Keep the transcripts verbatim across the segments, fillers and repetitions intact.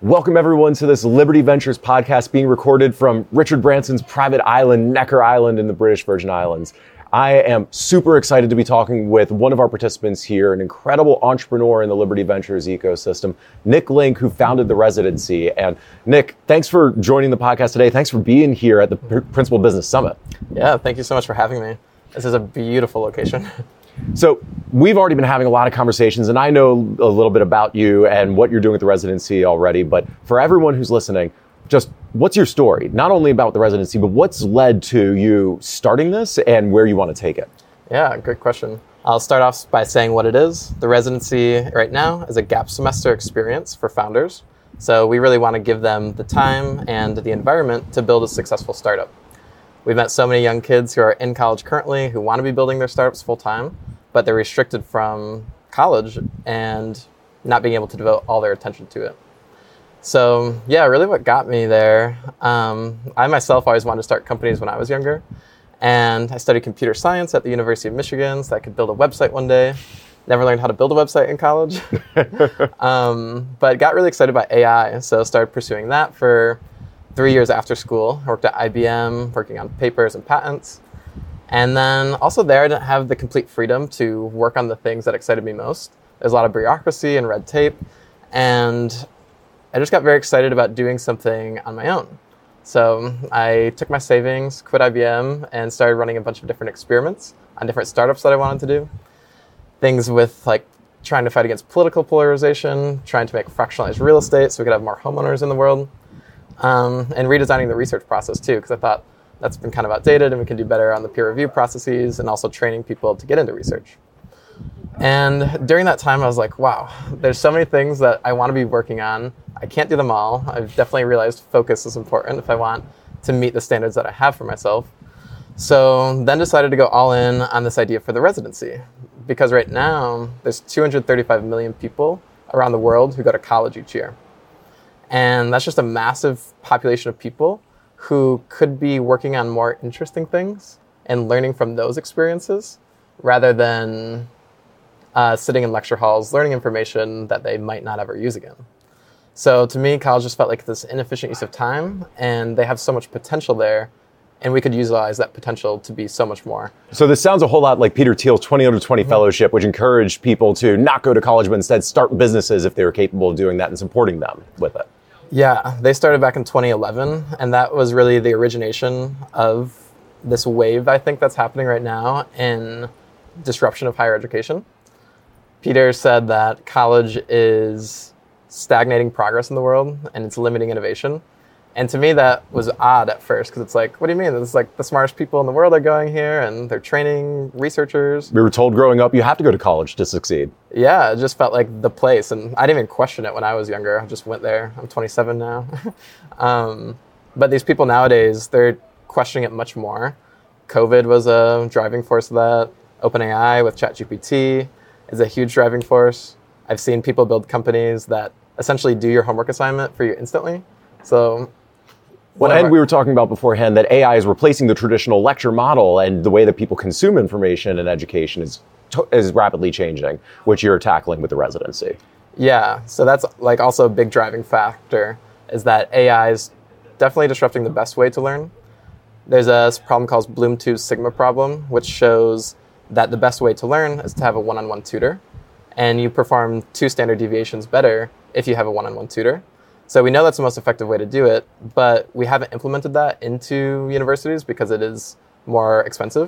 Welcome everyone to this Liberty Ventures podcast being recorded from Richard Branson's private island, Necker Island in the British Virgin Islands. I am super excited to be talking with one of our participants here, an incredible entrepreneur in the Liberty Ventures ecosystem, Nick Link, who founded The Residency. And Nick, thanks for joining the podcast today. Thanks for being here at the Principal Business Summit. Yeah, thank you so much for having me. This is a beautiful location. So we've already been having a lot of conversations, and I know a little bit about you and what you're doing with The Residency already, but for everyone who's listening, just what's your story? Not only about The Residency, but what's led to you starting this and where you want to take it? Yeah, great question. I'll start off by saying what it is. The Residency right now is a gap semester experience for founders. So we really want to give them the time and the environment to build a successful startup. We've met so many young kids who are in college currently who want to be building their startups full time, but they're restricted from college and not being able to devote all their attention to it. So yeah, really what got me there, um, I myself always wanted to start companies when I was younger, and I studied computer science at the University of Michigan so I could build a website one day. Never learned how to build a website in college, um, but got really excited about A I, so started pursuing that for three years after school. I worked at I B M, working on papers and patents. And then also there, I didn't have the complete freedom to work on the things that excited me most. There's a lot of bureaucracy and red tape. And I just got very excited about doing something on my own. So I took my savings, quit I B M, and started running a bunch of different experiments on different startups that I wanted to do. Things with like trying to fight against political polarization, trying to make fractionalized real estate so we could have more homeowners in the world. Um, and redesigning the research process too, because I thought that's been kind of outdated and we can do better on the peer review processes and also training people to get into research. And during that time, I was like, wow, there's so many things that I want to be working on. I can't do them all. I've definitely realized focus is important if I want to meet the standards that I have for myself. So then decided to go all in on this idea for The Residency, because right now there's two hundred thirty-five million people around the world who go to college each year. And that's just a massive population of people who could be working on more interesting things and learning from those experiences rather than uh, sitting in lecture halls, learning information that they might not ever use again. So to me, college just felt like this inefficient use of time, and they have so much potential there, and we could utilize that potential to be so much more. So this sounds a whole lot like Peter Thiel's twenty under twenty mm-hmm. fellowship, which encouraged people to not go to college, but instead start businesses if they were capable of doing that and supporting them with it. Yeah, they started back in twenty eleven, and that was really the origination of this wave, I think, that's happening right now in disruption of higher education. Peter said that college is stagnating progress in the world, and it's limiting innovation. And to me, that was odd at first, because it's like, what do you mean? It's like the smartest people in the world are going here, and they're training researchers. We were told growing up, you have to go to college to succeed. Yeah, it just felt like the place. And I didn't even question it when I was younger. I just went there. I'm twenty-seven now. um, but these people nowadays, they're questioning it much more. COVID was a driving force of that. OpenAI with ChatGPT is a huge driving force. I've seen people build companies that essentially do your homework assignment for you instantly. So... Well, and we were talking about beforehand that A I is replacing the traditional lecture model, and the way that people consume information and education is to- is rapidly changing, which you're tackling with The Residency. Yeah, so that's like also a big driving factor, is that A I is definitely disrupting the best way to learn. There's a problem called Bloom two's Sigma problem, which shows that the best way to learn is to have a one-on-one tutor, and you perform two standard deviations better if you have a one-on-one tutor. So we know that's the most effective way to do it, but we haven't implemented that into universities because it is more expensive.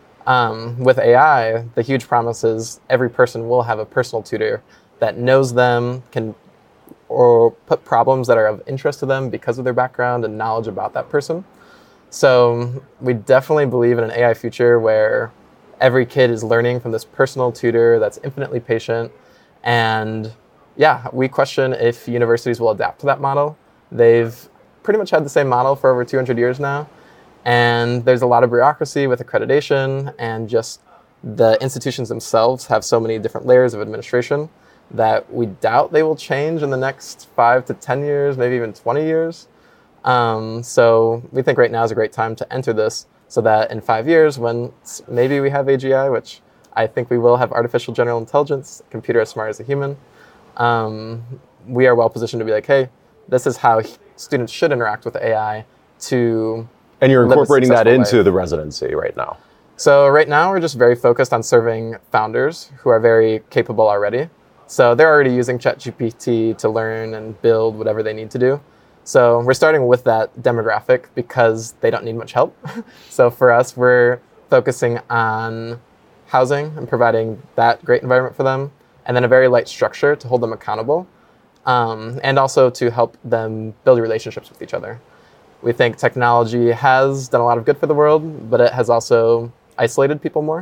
Um, with A I, the huge promise is every person will have a personal tutor that knows them, can or put problems that are of interest to them because of their background and knowledge about that person. So we definitely believe in an A I future where every kid is learning from this personal tutor that's infinitely patient. And yeah, we question if universities will adapt to that model. They've pretty much had the same model for over two hundred years now. And there's a lot of bureaucracy with accreditation, and just the institutions themselves have so many different layers of administration that we doubt they will change in the next five to ten years, maybe even twenty years. Um, so we think right now is a great time to enter this, so that in five years, when maybe we have A G I, which I think we will have artificial general intelligence, a computer as smart as a human, um, we are well positioned to be like, hey, this is how students should interact with A I to And you're live a incorporating that successful into life. the residency right now. So right now we're just very focused on serving founders who are very capable already. So they're already using ChatGPT to learn and build whatever they need to do. So we're starting with that demographic because they don't need much help. So for us, we're focusing on housing and providing that great environment for them, and then a very light structure to hold them accountable, um, and also to help them build relationships with each other. We think technology has done a lot of good for the world, but it has also isolated people more.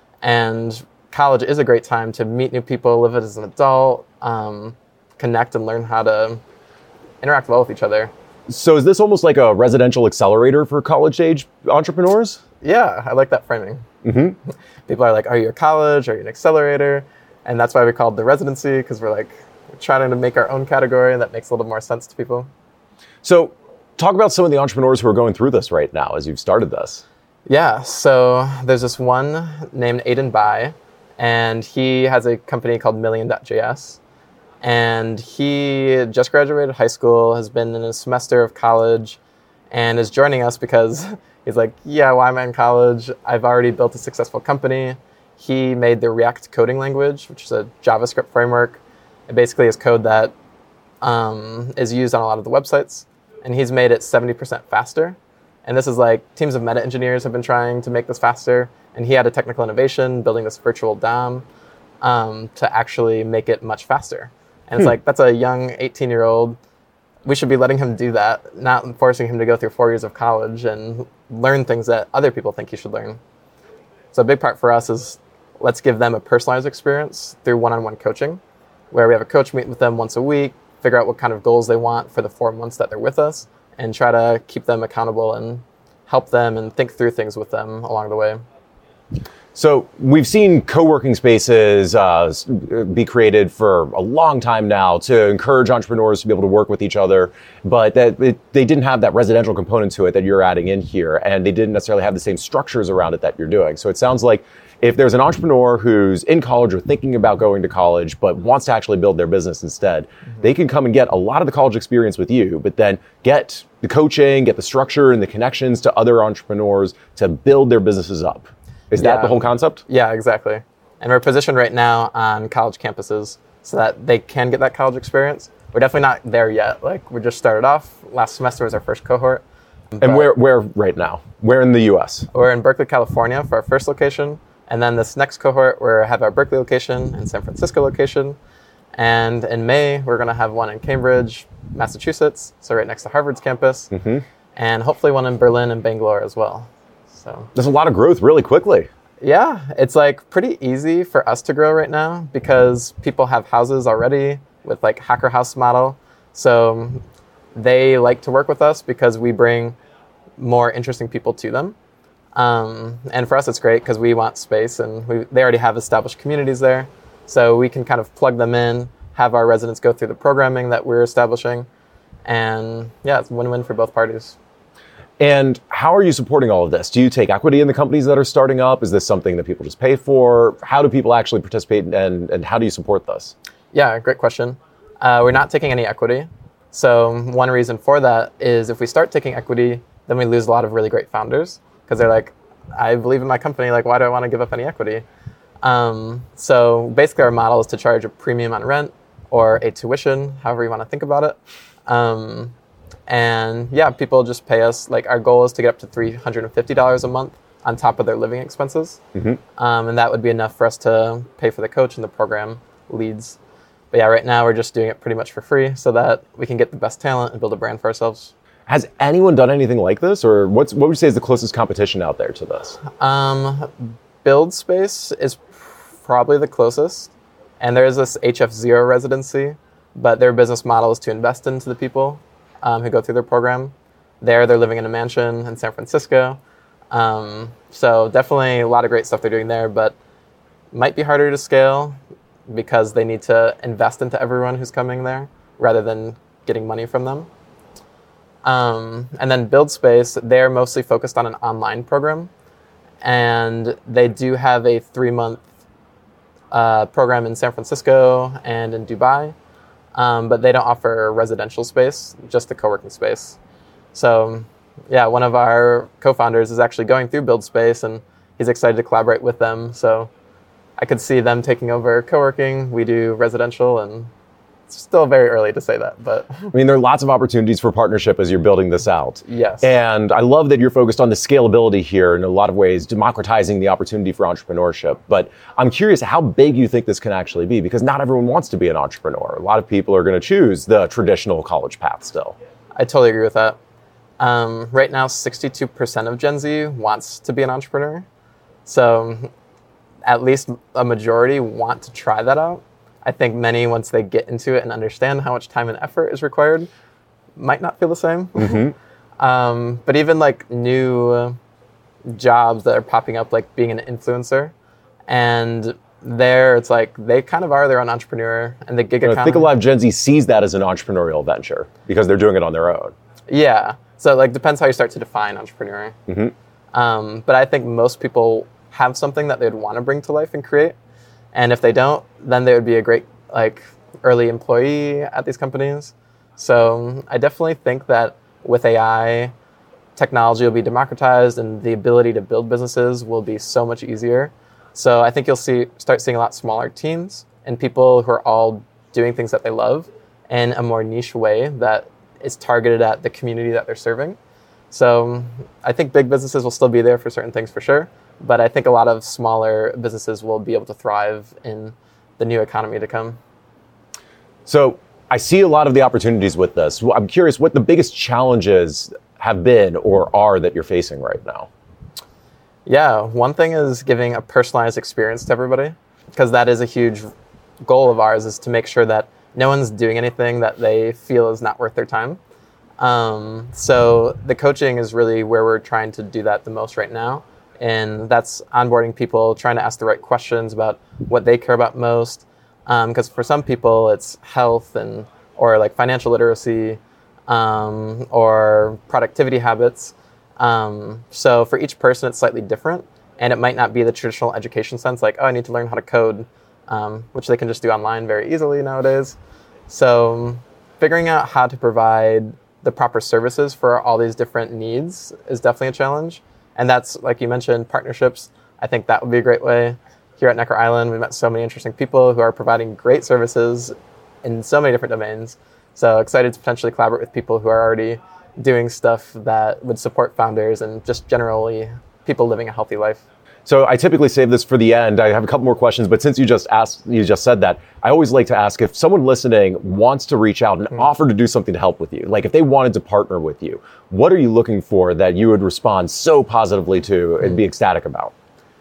And college is a great time to meet new people, live it as an adult, um, connect and learn how to interact well with each other. So is this almost like a residential accelerator for college-age entrepreneurs? Yeah, I like that framing. Mm-hmm. People are like, are you a college? Are you an accelerator? And that's why we called the residency, because we're like we're trying to make our own category, and that makes a little more sense to people. So talk about some of the entrepreneurs who are going through this right now as you've started this. Yeah, so there's this one named Aiden Bai, and he has a company called Million dot J S. And he just graduated high school, has been in a semester of college, and is joining us because he's like, yeah, why am I in college? I've already built a successful company. He made the React coding language, which is a JavaScript framework. It basically is code that um, is used on a lot of the websites. And he's made it seventy percent faster. And this is like, teams of meta engineers have been trying to make this faster. And he had a technical innovation, building this virtual D O M um, to actually make it much faster. And it's Hmm. like, that's a young eighteen-year-old. We should be letting him do that, not forcing him to go through four years of college and learn things that other people think he should learn. So a big part for us is let's give them a personalized experience through one-on-one coaching, where we have a coach meet with them once a week, figure out what kind of goals they want for the four months that they're with us, and try to keep them accountable and help them and think through things with them along the way. So we've seen co-working spaces uh, be created for a long time now to encourage entrepreneurs to be able to work with each other, but that it, they didn't have that residential component to it that you're adding in here, and they didn't necessarily have the same structures around it that you're doing. So it sounds like if there's an entrepreneur who's in college or thinking about going to college but wants to actually build their business instead, mm-hmm. they can come and get a lot of the college experience with you, but then get the coaching, get the structure and the connections to other entrepreneurs to build their businesses up. Is Yeah. that the whole concept? Yeah, exactly. And we're positioned right now on college campuses so that they can get that college experience. We're definitely not there yet. Like, we just started off. Last semester was our first cohort. And where where right now? Where in the U S? We're in Berkeley, California for our first location. And then this next cohort, we have our Berkeley location and San Francisco location. And in May, we're going to have one in Cambridge, Massachusetts, so right next to Harvard's campus. Mm-hmm. And hopefully one in Berlin and Bangalore as well. So There's a lot of growth really quickly. yeah, it's like pretty easy for us to grow right now because people have houses already with like Hacker House model. So they like to work with us because we bring more interesting people to them. Um, and for us, it's great because we want space and we, they already have established communities there. So we can kind of plug them in, have our residents go through the programming that we're establishing. And yeah, it's win-win for both parties. And how are you supporting all of this? Do you take equity in the companies that are starting up? Is this something that people just pay for? How do people actually participate and, and how do you support this? Yeah, great question. Uh, we're not taking any equity. So one reason for that is if we start taking equity, then we lose a lot of really great founders because they're like, I believe in my company, like why do I want to give up any equity? Um, so basically our model is to charge a premium on rent or a tuition, however you want to think about it. Um, And yeah, people just pay us, like our goal is to get up to three hundred fifty dollars a month on top of their living expenses. Mm-hmm. Um, and that would be enough for us to pay for the coach and the program leads. But yeah, right now we're just doing it pretty much for free so that we can get the best talent and build a brand for ourselves. Has anyone done anything like this? Or what's, what would you say is the closest competition out there to this? Um, Build Space is probably the closest. And there is this H F zero residency, but their business model is to invest into the people Um, who go through their program. There, they're living in a mansion in San Francisco. Um, so definitely a lot of great stuff they're doing there, but might be harder to scale because they need to invest into everyone who's coming there rather than getting money from them. Um, and then Build Space, they're mostly focused on an online program. And they do have a three-month uh, program in San Francisco and in Dubai. um, but they don't offer residential space, just the co-working space. So yeah, one of our co-founders is actually going through BuildSpace, and he's excited to collaborate with them. So I could see them taking over co-working. We do residential, and it's still very early to say that, but I mean, there are lots of opportunities for partnership as you're building this out. yes. And I love that you're focused on the scalability here in a lot of ways, democratizing the opportunity for entrepreneurship. But I'm curious how big you think this can actually be, because not everyone wants to be an entrepreneur. A lot of people are going to choose the traditional college path still. I totally agree with that. Um, right now, sixty-two percent of Gen Z wants to be an entrepreneur. So at least a majority want to try that out. I think many, once they get into it and understand how much time and effort is required, might not feel the same. Mm-hmm. um, but even like new jobs that are popping up, like being an influencer, and there it's like they kind of are their own entrepreneur, and the gig I economy. think a lot of Gen Z sees that as an entrepreneurial venture because they're doing it on their own. Yeah. So like depends how you start to define entrepreneur. Mm-hmm. Um, but I think most people have something that they'd want to bring to life and create. And if they don't, then they would be a great like early employee at these companies. So I definitely think that with A I, technology will be democratized and the ability to build businesses will be so much easier. So I think you'll see start seeing a lot smaller teams and people who are all doing things that they love in a more niche way that is targeted at the community that they're serving. So I think big businesses will still be there for certain things for sure. But I think a lot of smaller businesses will be able to thrive in the new economy to come. So I see a lot of the opportunities with this. I'm curious what the biggest challenges have been or are that you're facing right now. Yeah, one thing is giving a personalized experience to everybody, because that is a huge goal of ours, is to make sure that no one's doing anything that they feel is not worth their time. Um, so the coaching is really where we're trying to do that the most right now. And that's onboarding people, trying to ask the right questions about what they care about most. Because um, for some people, it's health and or like financial literacy um, or productivity habits. Um, so for each person, it's slightly different. And it might not be the traditional education sense, like, oh, I need to learn how to code, um, which they can just do online very easily nowadays. So figuring out how to provide the proper services for all these different needs is definitely a challenge. And that's, like you mentioned, partnerships. I think that would be a great way. Here at Necker Island, we've met so many interesting people who are providing great services in so many different domains. So excited to potentially collaborate with people who are already doing stuff that would support founders and just generally people living a healthy life. So I typically save this for the end. I have a couple more questions, but since you just asked, you just said that, I always like to ask if someone listening wants to reach out and mm. offer to do something to help with you, like if they wanted to partner with you, what are you looking for that you would respond so positively to and be ecstatic about?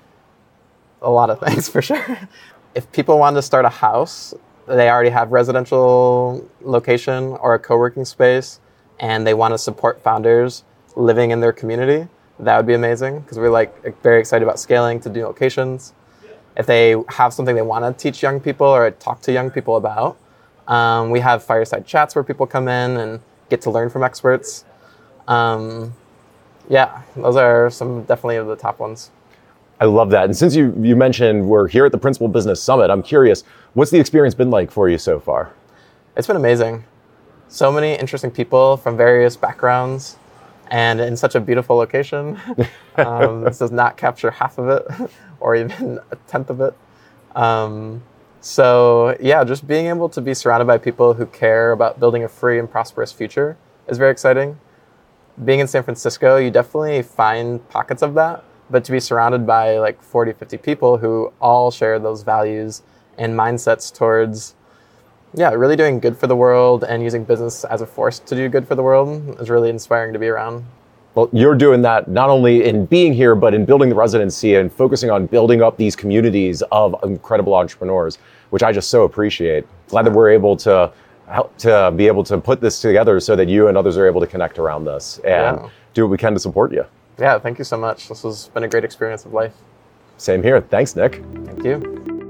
A lot of things for sure. If people want to start a house, they already have residential location or a co-working space, and they want to support founders living in their community, that would be amazing, because we're like very excited about scaling to new locations. If they have something they want to teach young people or talk to young people about, um, we have fireside chats where people come in and get to learn from experts. Um, yeah, those are some definitely of the top ones. I love that. And since you, you mentioned we're here at the Principal Business Summit, I'm curious, what's the experience been like for you so far? It's been amazing. So many interesting people from various backgrounds and in such a beautiful location. Um, this does not capture half of it or even a tenth of it. Um, so yeah, just being able to be surrounded by people who care about building a free and prosperous future is very exciting. Being in San Francisco, you definitely find pockets of that, but to be surrounded by like forty, fifty people who all share those values and mindsets towards, yeah, really doing good for the world and using business as a force to do good for the world is really inspiring to be around. Well, you're doing that not only in being here, but in building the residency and focusing on building up these communities of incredible entrepreneurs, which I just so appreciate. Glad that we're able to help to be able to put this together so that you and others are able to connect around this and yeah. do what we can to support you. Yeah, thank you so much. This has been a great experience of life. Same here. Thanks, Nick. Thank you.